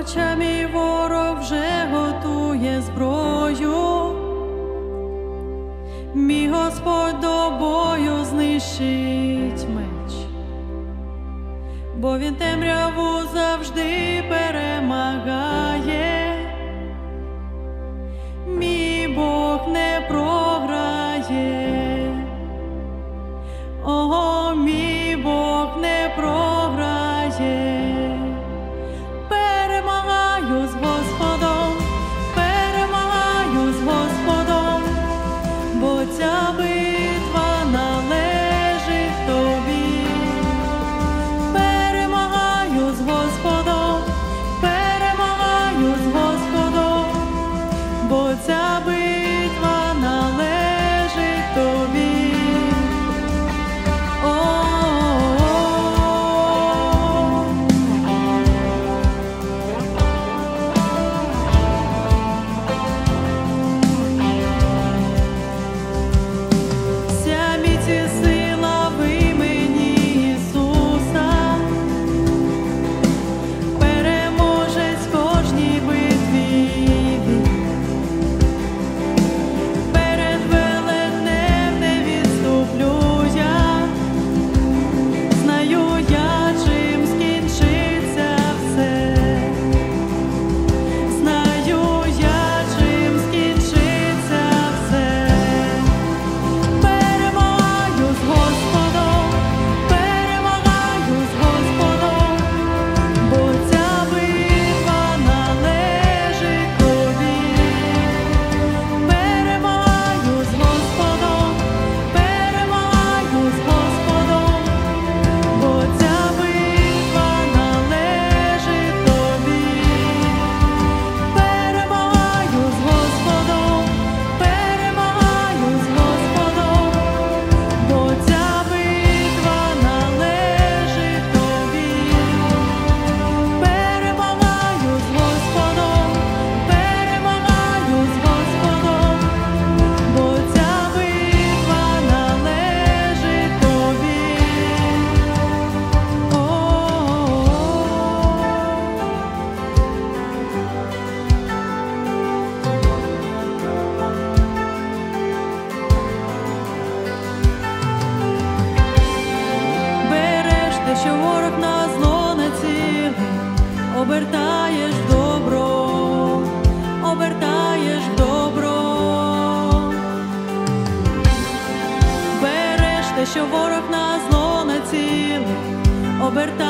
Хоча мій ворог вже готує зброю, мій Господь до бою знищить меч, бо він темряву завжди перемагає, мій Бог не програє, о, мій Бог не програє. Перемагаю з Господом, перемагаю з Господом, бо ця битва належить тобі. Перемагаю з Господом, перемагаю з Господом, бо ця битва належить тобі. Що ворог на зло націлив, обертаєш добро, обертаєш добро. Береш те, що ворог на зло націлив, обертаєш